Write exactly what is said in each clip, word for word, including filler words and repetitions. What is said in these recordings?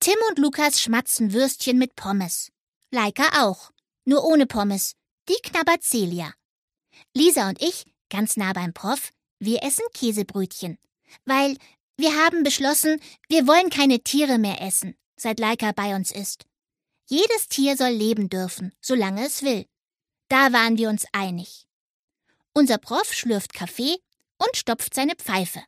Tim und Lukas schmatzen Würstchen mit Pommes. Laika auch, nur ohne Pommes. Die knabbert Celia. Lisa und ich, ganz nah beim Prof, wir essen Käsebrötchen. Weil wir haben beschlossen, wir wollen keine Tiere mehr essen, seit Laika bei uns ist. Jedes Tier soll leben dürfen, solange es will. Da waren wir uns einig. Unser Prof schlürft Kaffee und stopft seine Pfeife.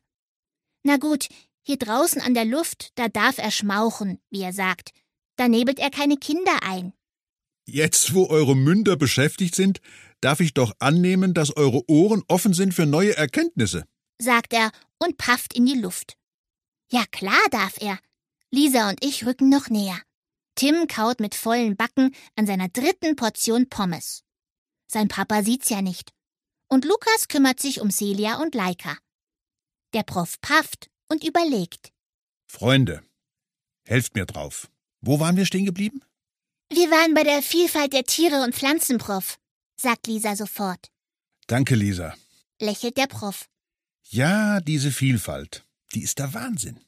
Na gut, hier draußen an der Luft, da darf er schmauchen, wie er sagt. Da nebelt er keine Kinder ein. Jetzt, wo eure Münder beschäftigt sind, darf ich doch annehmen, dass eure Ohren offen sind für neue Erkenntnisse, sagt er und pafft in die Luft. Ja, klar darf er. Lisa und ich rücken noch näher. Tim kaut mit vollen Backen an seiner dritten Portion Pommes. Sein Papa sieht's ja nicht. Und Lukas kümmert sich um Celia und Laika. Der Prof pafft und überlegt. Freunde, helft mir drauf. Wo waren wir stehen geblieben? Wir waren bei der Vielfalt der Tiere und Pflanzen, Prof, sagt Lisa sofort. Danke, Lisa, lächelt der Prof. Ja, diese Vielfalt, die ist der Wahnsinn.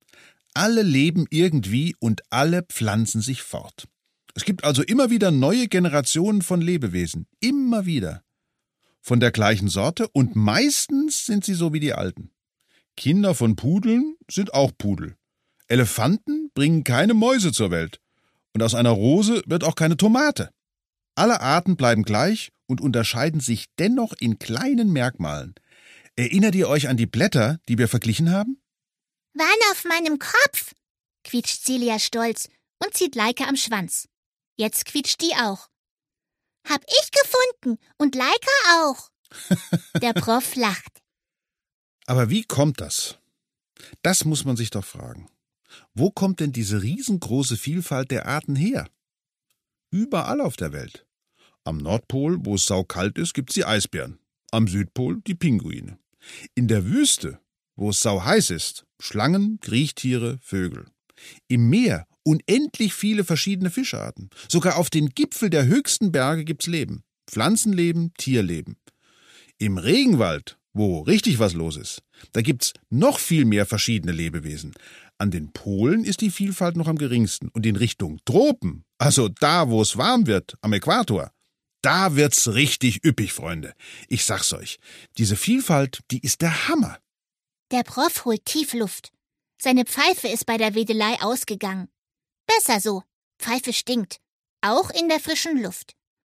Alle leben irgendwie und alle pflanzen sich fort. Es gibt also immer wieder neue Generationen von Lebewesen. Immer wieder. Von der gleichen Sorte und meistens sind sie so wie die Alten. Kinder von Pudeln sind auch Pudel. Elefanten bringen keine Mäuse zur Welt. Und aus einer Rose wird auch keine Tomate. Alle Arten bleiben gleich und unterscheiden sich dennoch in kleinen Merkmalen. Erinnert ihr euch an die Blätter, die wir verglichen haben? Waren auf meinem Kopf, quietscht Celia stolz und zieht Laika am Schwanz. Jetzt quietscht die auch. Hab ich gefunden und Laika auch. Der Prof lacht. Aber wie kommt das? Das muss man sich doch fragen. Wo kommt denn diese riesengroße Vielfalt der Arten her? Überall auf der Welt. Am Nordpol, wo es saukalt ist, gibt's die Eisbären. Am Südpol die Pinguine. In der Wüste, wo es sauheiß ist, Schlangen, Kriechtiere, Vögel. Im Meer unendlich viele verschiedene Fischarten. Sogar auf den Gipfel der höchsten Berge gibt's Leben. Pflanzenleben, Tierleben. Im Regenwald, wo richtig was los ist, da gibt's noch viel mehr verschiedene Lebewesen. An den Polen ist die Vielfalt noch am geringsten. Und in Richtung Tropen, also da, wo es warm wird, am Äquator, da wird's richtig üppig, Freunde. Ich sag's euch, diese Vielfalt, die ist der Hammer. Der Prof holt tief Luft. Seine Pfeife ist bei der Wedelei ausgegangen. Besser so. Pfeife stinkt. Auch in der frischen Luft.